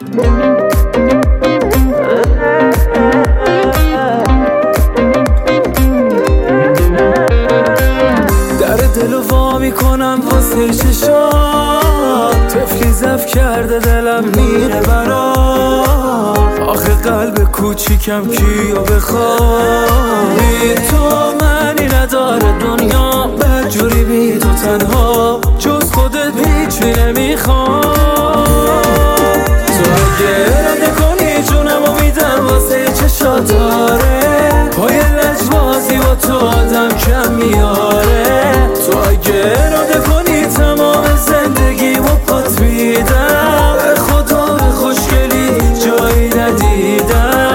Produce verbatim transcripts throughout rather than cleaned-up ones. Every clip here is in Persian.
در دلو وا میکنم واسه چشات، طفلی زف کرده دلم میره برات. آخه قلب کوچیکم کیو بخواد، بی تو معنی نداره دنیا، بدجوری بی تو تنها، جز خودت هیچی نمیخوام. تو اگه اراده کنی جونمو میدم واسه چشات، آره پای لجبازی با تو آدم کم میاره. تو اگه اراده کنی تمام زندگیمو پات میدم، به خدا به خوشگلی جایی ندیدم.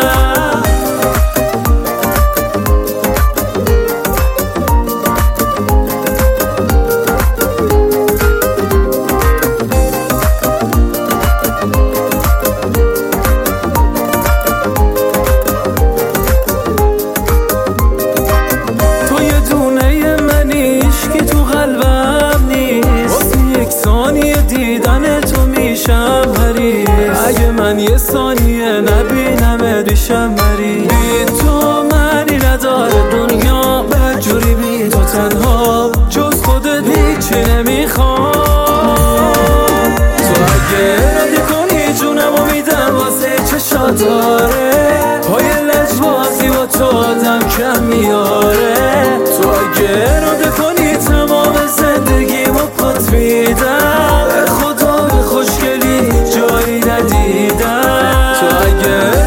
دیدن تو میشم حریص، اگه من یه ثانیه نبینم دیشم مریض. بی تو معنی نداره دنیا، بدجوری بی تو تنها، جز خودت هیچی نمیخوام. تو اگه اراده کنی جونمو میدم واسه چشات، آره پای لجبازی با تو آدم کم میاره. تو اگه اراده کنی تمام زندگیمو پات میدم، خوشگلی جایی ندیدم. تو اگه